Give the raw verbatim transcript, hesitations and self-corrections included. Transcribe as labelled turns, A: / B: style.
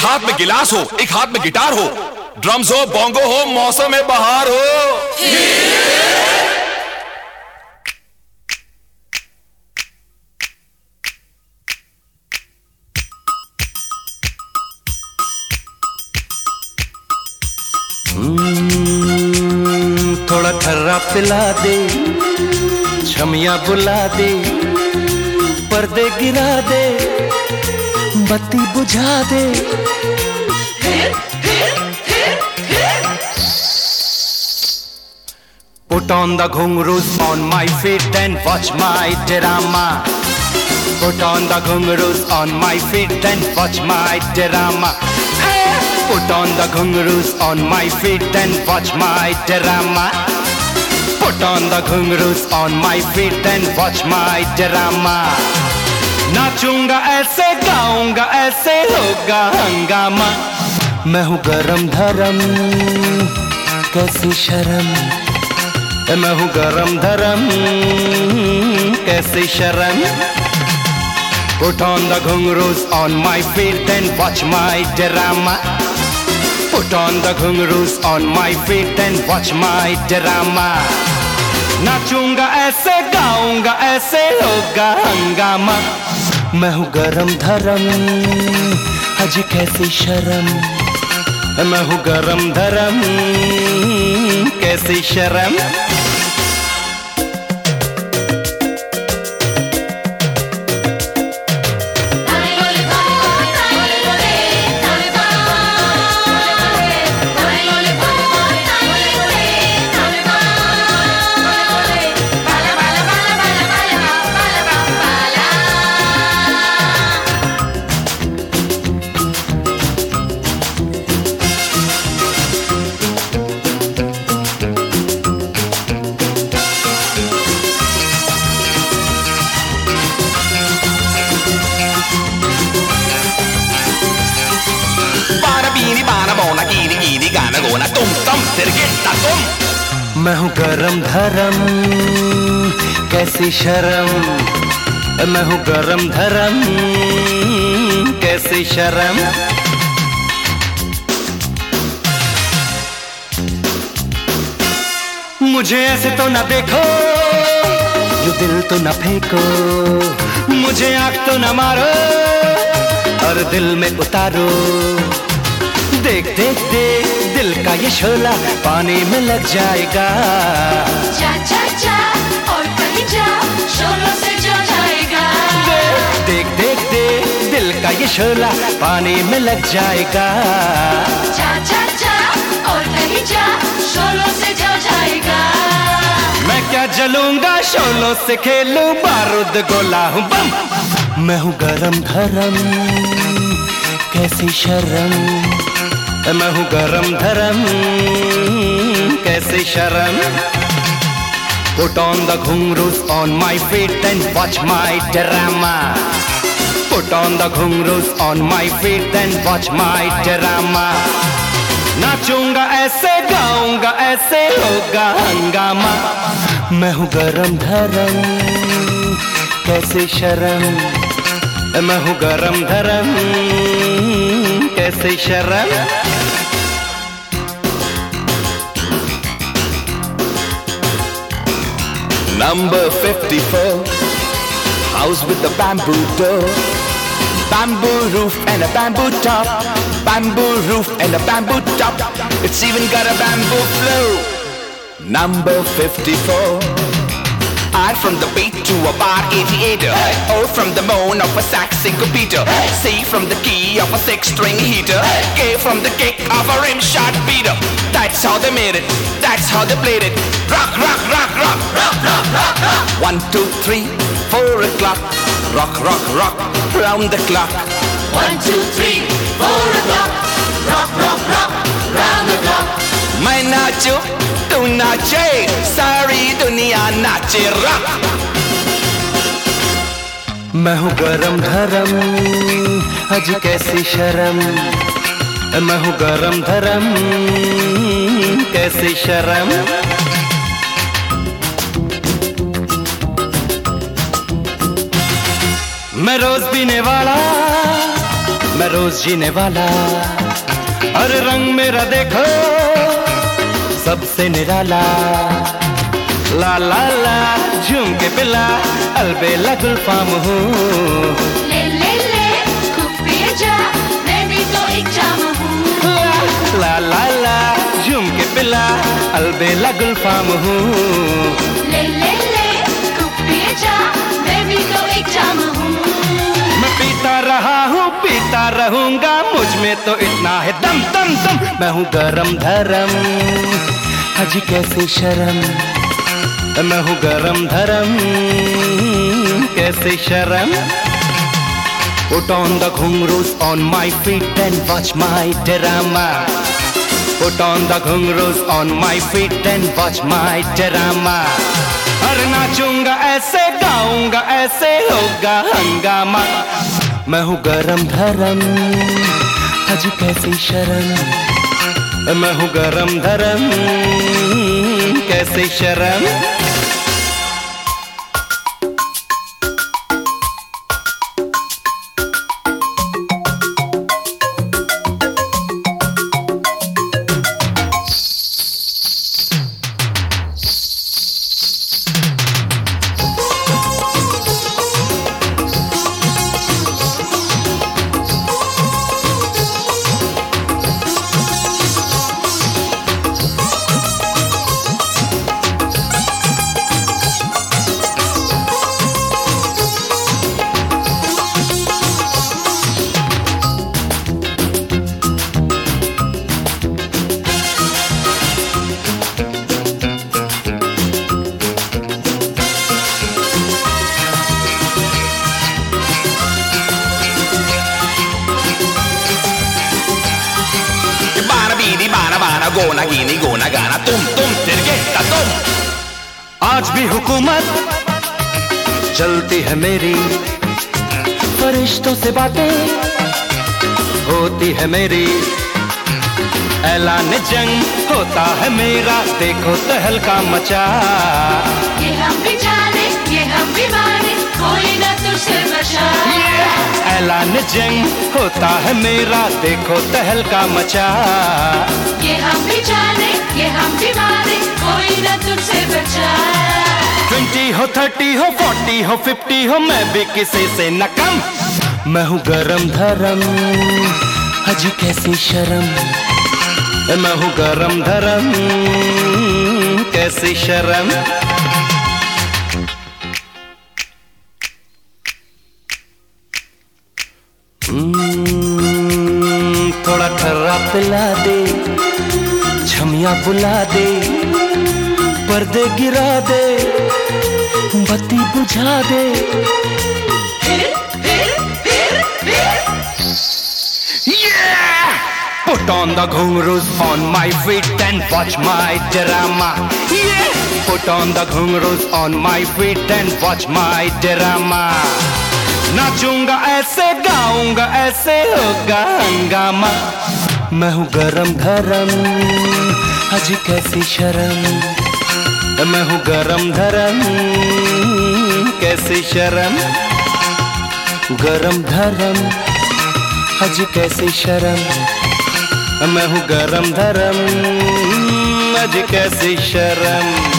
A: हाथ में गिलास हो, एक हाथ में गिटार हो, ड्रम्स हो, बोंगो हो, मौसम में बहार हो।
B: थोड़ा खर्रा पिला दे, छमिया बुला दे, पर्दे गिरा दे, बत्ती बुझा दे। Put on the ghungroos on my feet and watch my drama. Put on the ghungroos on my feet and watch my drama. Put on the ghungroos on my feet and watch my drama. Put on the ghungroos on my feet and watch my drama. नाचूंगा ऐसे, गाऊंगा ऐसे, होगा हंगामा। मैं हूँ गरम धरम, कैसी शर्म। मैं हूँ गरम धरम, कैसी शर्म। Put on the ghungroos on my feet and watch my drama. Put on the ghungroos on my feet and watch my drama. नाचूंगा ऐसे, गाऊंगा ऐसे, होगा हंगामा। मैं हूँ गरम धरम, अजी कैसी शर्म। मैं हूँ गरम धरम, कैसी शर्म। मैं हूँ गरम धरम, कैसी शर्म। मैं हूँ गरम धरम, कैसी शर्म। मुझे ऐसे तो न देखो, यू दिल तो न फेंको, मुझे आँख तो न मारो और दिल में उतारो। देख देख देख दिल का ये शोला पानी में लग जाएगा।
C: जा जा जा और कहीं जा, शोलों से जो जाएगा।
B: देख देख देख दिल का ये शोला पानी में लग जाएगा।
C: जा जा जा और कहीं जा, शोलों से जो जाएगा।
B: मैं क्या जलूंगा, शोलों से खेलूं, बारूद गोला हूँ बम। मैं हूँ गरम धरम, कैसी शर्म। मैं हूँ गरम धरम, कैसी शर्म। Put on the ghungroos on my feet and watch my drama. Put on the ghungroos on my feet and watch my drama. नाचूंगा ऐसे, गाऊंगा ऐसे, होगा हंगामा। मैं हूँ गरम धरम, कैसी शर्म। मैं हूँ गरम धरम, कैसी शर्म।
A: Number fifty-four, house with the bamboo door, bamboo roof and a bamboo top, bamboo roof and a bamboo top, it's even got a bamboo floor. Number fifty-four, I from the beat to a bar aviator, O from the moan of a sax syncopator, C from the key of a six-string heater, K from the kick of a rim-shot beater. That's how they made it, that's how they played it. Rock, rock, rock, rock, rock, rock, rock, rock. One, two, three, four o'clock. Rock, rock, rock, round the clock.
C: One, two, three, four o'clock. Rock, rock, rock, round the clock.
A: मैं नाचूं, तू नाचे, सारी दुनिया नाचे rock.
B: मैं हूँ गरम धरम, अज कैसी शर्म। मैं हूँ गरम धरम, कैसी शर्म। मैं रोज पीने वाला, मैं रोज जीने वाला। अरे रंग मेरा देखो सबसे निराला। ला ला ला झूम के पिला अलबेला गुलफाम हूँ।
D: ले ले ले खूब पिए जा मैं भी तो एक जाम हूँ।
B: ला ला ला झूम के पिला अलबेला गुलफाम हूँ।
D: ले ले ले खूब पिए जा मैं भी तो एक जाम हूँ।
B: मैं पीता रहा हूँ पीता रहूंगा, मुझ में तो इतना है दम दम दम। मैं हूँ गरम धरम अजी कैसे शर्म। मैं हूँ गरम धरम कैसे शर्म। Put on the ghungroos on my feet and watch my drama. Put on the ghungroos on my feet and watch my drama. अरे नाचूंगा ऐसे गाऊंगा ऐसे होगा हंगामा। मैं हूँ गरम धरम अजी कैसी शर्म। मैं हूँ गरम धरम कैसे शर्म।
A: गोना गिनी गोना गाना तुम तुम तिरगेटा तुम।
B: आज भी हुकूमत चलती है मेरी, फरिश्तों से बातें होती है मेरी। ऐलान जंग होता है मेरा देखो तहलका मचा।
D: ये हम भी जाने ये हम भी माने कोई ना तुझसे बचा।
B: ऐलान जंग होता है मेरा देखो तहलका मचा।
D: ये हम भी जाने ये हम भी माने कोई ना तुझसे बचा।
B: ट्वेंटी हो थर्टी हो फोर्टी हो फिफ्टी हो मैं भी किसी से न कम। मैं हूँ गरम धरम अजी कैसी शर्म। मैं हूँ गरम धरम कैसी शर्म। थोड़ा खर्रा पिला दे छमिया बुला दे पर्दे गिरा दे बत्ती बुझा दे।
D: फिर फिर फिर फिर
B: Yeah! Put on the ghungroos on my feet and watch my drama. Yeah! Put on the ghungroos on my feet and watch my drama. नाचूंगा ऐसे गाऊंगा ऐसे होगा हंगामा। मैं हूँ गरम धरम अजी कैसी शर्म। मैं हूँ गरम धरम कैसी शर्म। गरम धरम अजी कैसी शर्म। मैं हूँ गरम धरम अजी कैसी शर्म।